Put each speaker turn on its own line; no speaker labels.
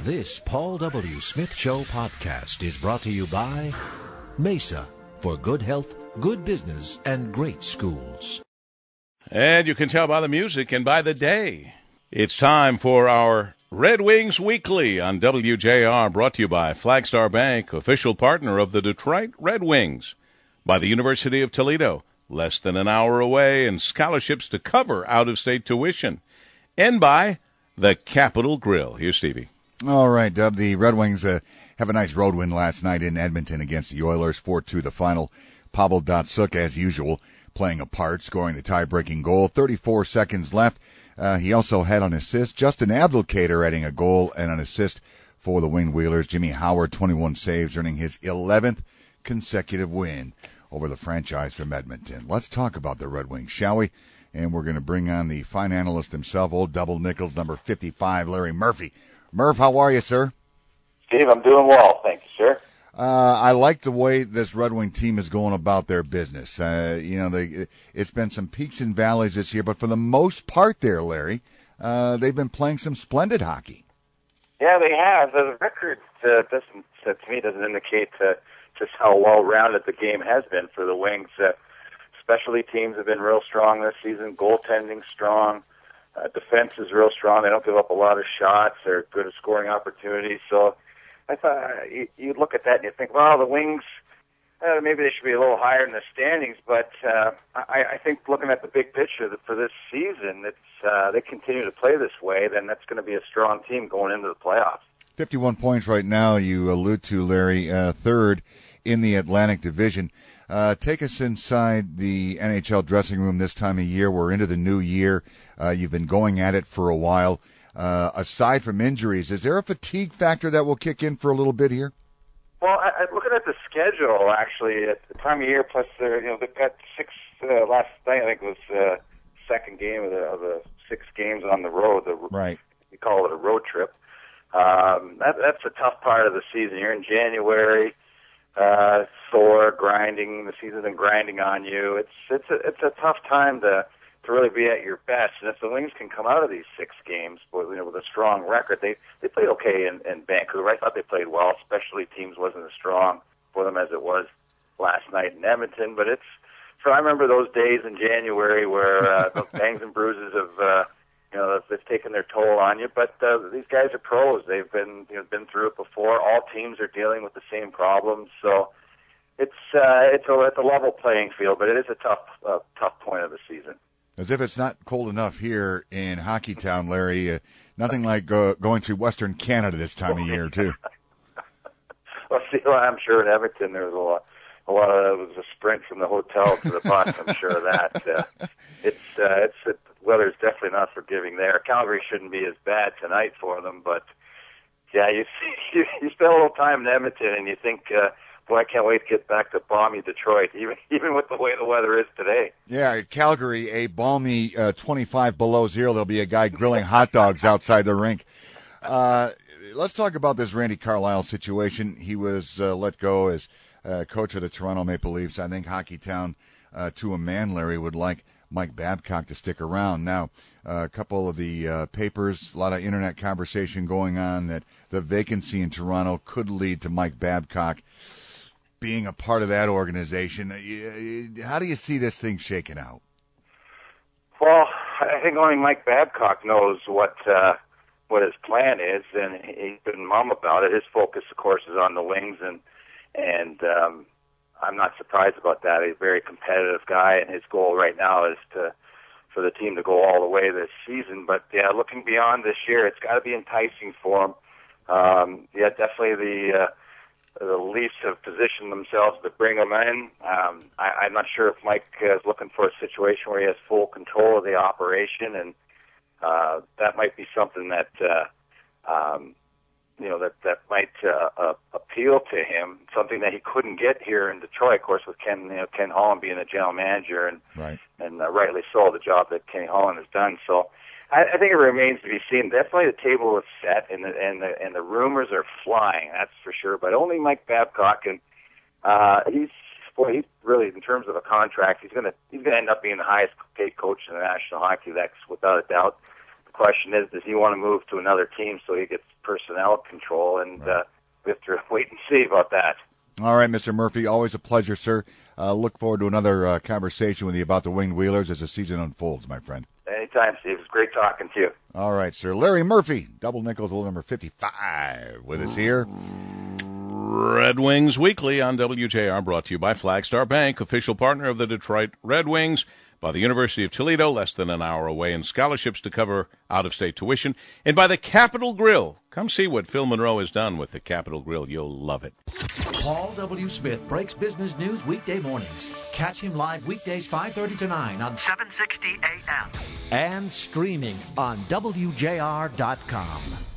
This Paul W. Smith Show podcast is brought to you by Mesa, for good health, good business, and great schools.
And you can tell by the music and by the day. It's time for our Red Wings Weekly on WJR, brought to you by Flagstar Bank, official partner of the Detroit Red Wings, by the University of Toledo, less than an hour away, and scholarships to cover out-of-state tuition, and by the Capitol Grill. Here's Stevie.
All right, Dub. The Red Wings have a nice road win last night in Edmonton against the Oilers, 4-2 the final. Pavel Datsyuk, as usual, playing a part, scoring the tie-breaking goal. 34 seconds left. He also had an assist. Justin Abdelkader adding a goal and an assist for the Winged Wheelers. Jimmy Howard, 21 saves, earning his 11th consecutive win over the franchise from Edmonton. Let's talk about the Red Wings, shall we? And we're going to bring on the fine analyst himself, old double nickels, number 55, Larry Murphy. Murph, how are you, sir?
Steve, I'm doing well. Thank you, sir.
I like the way this Red Wing team is going about their business. It's been some peaks and valleys this year, but for the most part there, Larry, they've been playing some splendid hockey.
Yeah, they have. The record doesn't indicate just how well-rounded the game has been for the Wings. Specialty teams have been real strong this season. Goaltending strong. Defense is real strong. They don't give up a lot of shots. They're good at scoring opportunities. So I thought you look at that and you think, well, the Wings, maybe they should be a little higher in the standings. But I think looking at the big picture for this season, they continue to play this way, then that's going to be a strong team going into the playoffs.
51 points right now, you allude to, Larry, third in the Atlantic Division. Take us inside the NHL dressing room this time of year. We're into the new year. You've been going at it for a while. Aside from injuries, is there a fatigue factor that will kick in for a little bit here?
Well, looking at the schedule, actually, at the time of year, plus they've got six. Last night, I think, was the second game of the 6 games on the road.
Right.
We call it a road trip. That's a tough part of the season. You're in January. Sore, grinding. The season's been grinding on you. It's a tough time to really be at your best. And if the Wings can come out of these 6 games with a strong record, they played okay in Vancouver. I thought they played well. Especially teams wasn't as strong for them as it was last night in Edmonton. But I remember those days in January where those bangs and bruises of they've taken their toll on you, but these guys are pros. They've been through it before. All teams are dealing with the same problems, so it's a level playing field. But it is a tough point of the season.
As if it's not cold enough here in Hockey Town, Larry. Nothing like going through Western Canada this time of year, too.
Well, I'm sure in Edmonton there was a lot of it was a sprint from the hotel to the bus. I'm sure of that. The weather's definitely not forgiving there. Calgary shouldn't be as bad tonight for them, but yeah, you spend a little time in Edmonton and you think, boy, I can't wait to get back to balmy Detroit, even with the way the weather is today.
Yeah, Calgary, a balmy 25 below zero. There'll be a guy grilling hot dogs outside the rink. Let's talk about this Randy Carlyle situation. He was let go as coach of the Toronto Maple Leafs. I think Hockey Town, to a man, Larry, would like Mike Babcock to stick around. Now, a couple of the papers, a lot of internet conversation going on that the vacancy in Toronto could lead to Mike Babcock being a part of that organization. How do you see this thing shaking out?
Well, I think only Mike Babcock knows what his plan is, and he's been mum about it. His focus, of course, is on the Wings, and I'm not surprised about that. He's a very competitive guy, and his goal right now is for the team to go all the way this season. But yeah, looking beyond this year, it's got to be enticing for him. Definitely the Leafs have positioned themselves to bring him in. I'm not sure if Mike is looking for a situation where he has full control of the operation, and that might be something that might appeal to him. Something that he couldn't get here in Detroit, of course, with Ken Holland being the general manager, and
right.
And rightly so, the job that Kenny Holland has done. So I think it remains to be seen. Definitely the table is set, and the rumors are flying. That's for sure. But only Mike Babcock, and he's really, in terms of a contract, he's gonna end up being the highest paid coach in the National Hockey League, without a doubt. The question is, does he want to move to another team so he gets personnel control? And we have to wait and see about that.
All right, Mr. Murphy, always a pleasure, sir. Look forward to another conversation with you about the Winged Wheelers as the season unfolds, my friend.
Anytime, Steve. It's great talking to you.
All right, sir. Larry Murphy, Double Nickels, little number 55, with us here.
Red Wings Weekly on WJR, brought to you by Flagstar Bank, official partner of the Detroit Red Wings, by the University of Toledo, less than an hour away, and scholarships to cover out-of-state tuition, and by the Capital Grille. Come see what Phil Monroe has done with the Capital Grille. You'll love it.
Paul W. Smith breaks business news weekday mornings. Catch him live weekdays 5:30 to 9 on
760 AM.
and streaming on WJR.com.